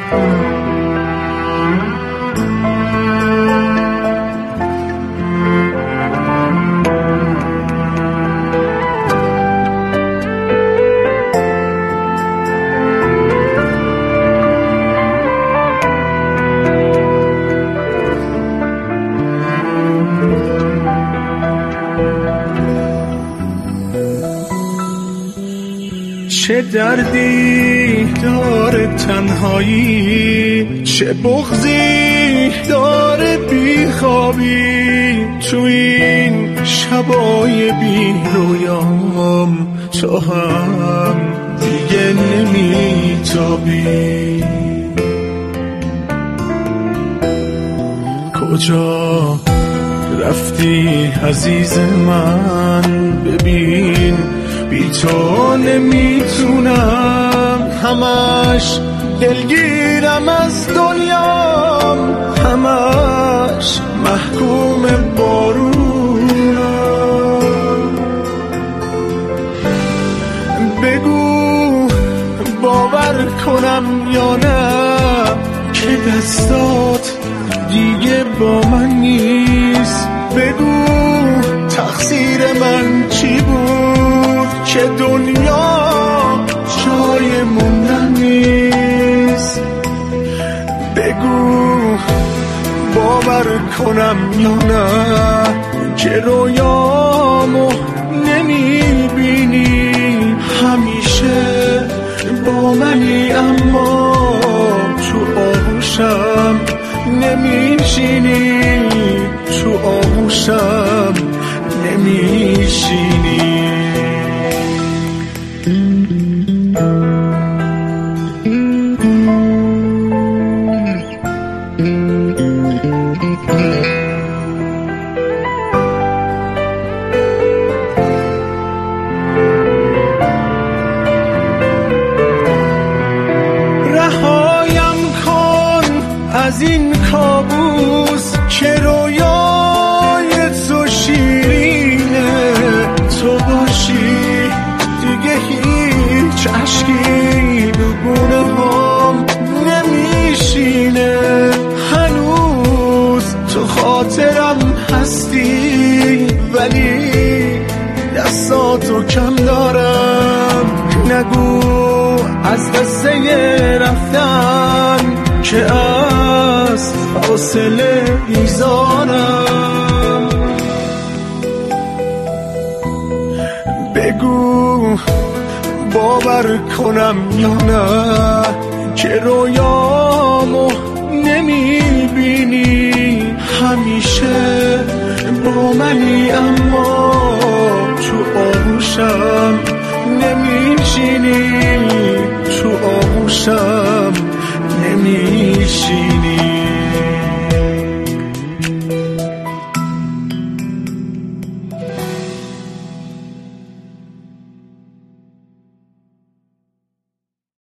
چه دردی داره تنهایی، چه بغضی داره بیخوابی، تو این شبای بی رویام تو هم دیگه نمیتابی. کجا رفتی عزیز من؟ ببین بی تو نمیتونم، همش دلگیرم از دنیام، همش محکوم بارونم. بگو باور کنم یا نه که دستات دیگه با من نیست. بگو تقصیر من چی بود که دنیا جای موندن نیست. بگو باور کنم یا نه که رویامو نمیبینی، همیشه با منی اما تو آغوشم نمیشینی، تو آغوشم نمیشینی. رهایم کن از این کابوس که رویای تو شیرینه، تو باشی دیگه هیچ عشقی دگونه هم نمیشینه. هنوز تو خاطرم هستی ولی دستاتو کم دارم. نگو از قصه رفتن که از فاصله بیزارم. بگو باور کنم یا نه که رویامو نمیبینی، همیشه با منی اما تو آغوشم نمیشینی.